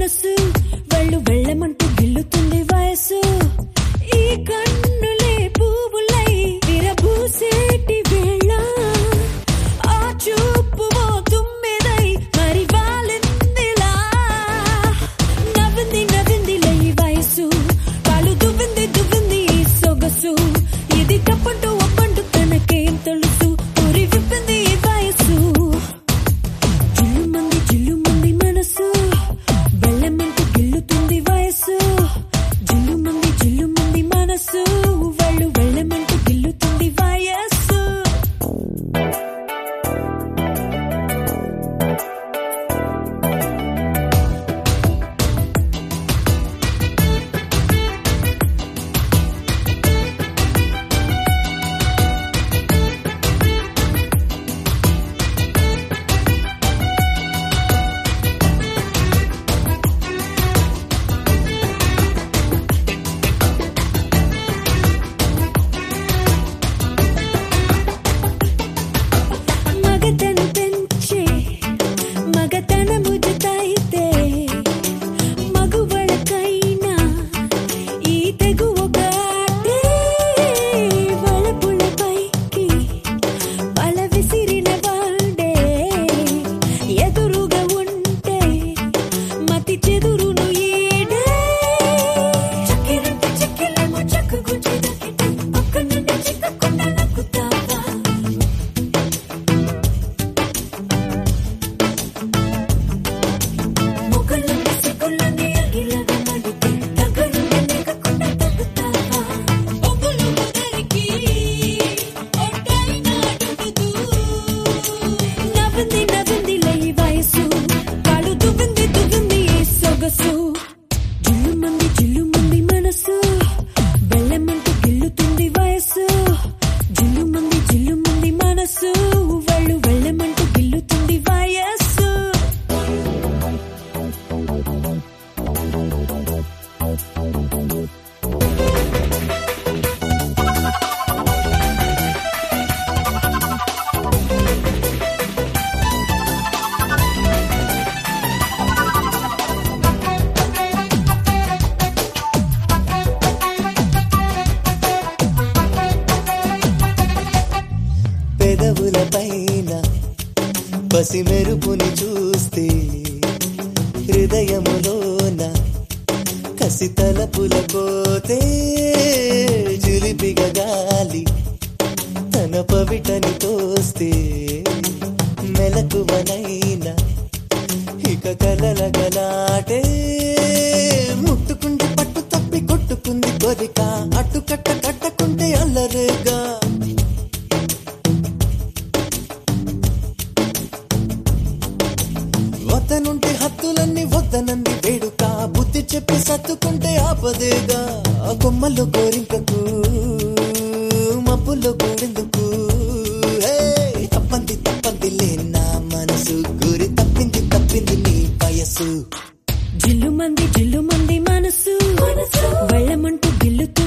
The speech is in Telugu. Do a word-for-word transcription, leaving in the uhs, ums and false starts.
మనసు వెళ్ళు వెళ్ళమంటూ గిల్లుతుంది వయసు ఈ కన్నులే పువ్వులై విరబూసేటి వేళ ఆ చూపు ఓ తుమ్మెదై మరి వాలిందిలా నవ్వింది నవ్విందిలే ఈ వయసు కాలు దువ్వింది దువ్వింది ఈ సొగసు ఇది తప్పంటూ ఒప్పంటూ తనకేం తెలుసు ఊరి విప్పింది ఈ వయసు జిల్లుమంది జిల్లుమంది మనసు వెళ్ళమంటూ గిల్లుతుంది వయసు జిల్లుమంది జిల్లుమంది మనసు వెళ్ళు వెళ్ళమంటూ గిల్లుతుంది వయసు మగతను పెంచే మగతనము జతైతే మగువలకైనా ఈ తెగు ఒక ఆటే వలపులపైకి వల విసిరిన వాడే ఎదురుగా ఉంటే మతి చెదురును ఈడే చక్కెరంటే చెక్కెలేమో చక్కు గుంజి దక్కితే పక్క నుండి చిక్కకుండా నక్కుతావా మొక్కలుండి సిగ్గులని అగిలగా మడితే దగ్గరుండి లేకకుండా తగ్గుతావా ఒగ్గులు ముదరికి ఒట్టైనా అడుగుతూ నవ్వింది నవ్విందిలే ఈ వయసు కాలు దువ్వింది దువ్వింది ఈ సొగసు జిల్లుమంది జిల్లుమంది మనసు వెళ్ళమంటూ గిల్లుతుంది వయసు జిల్లుమంది జిల్లుమంది మనసు వెళ్ళు వెళ్ళమంటూ గిల్లుతుంది వయసు పెదవుల పైన పసి మెరుపుని చూస్తే హృదయములోన కసి తలపుల పోతే చిలిపిగా గాలి తన పవిటని తోస్తే మెలకువనైనా ఇక కలల గలాటే ముట్టుకుంటే పట్టు తప్పి కొట్టుకుంది కోరిక అట్టు కట్ట కట్టకుంటే అల్లరేగా వద్దనుంటే హద్దులన్నీ వద్దనంది వేడుక బుద్ధి చెప్పి సత్తుకుంటే ఆపదేగా ఆ కొమ్మల్లో కోరింకకు మబ్బుల్లో కూడెందుకు హే, తప్పంది తప్పంది లేనా మనసు గురి తప్పింది తప్పింది నీ వయసు జిల్లుమంది జిల్లుమంది మనసు వెళ్ళమంటూ గిల్లుతూ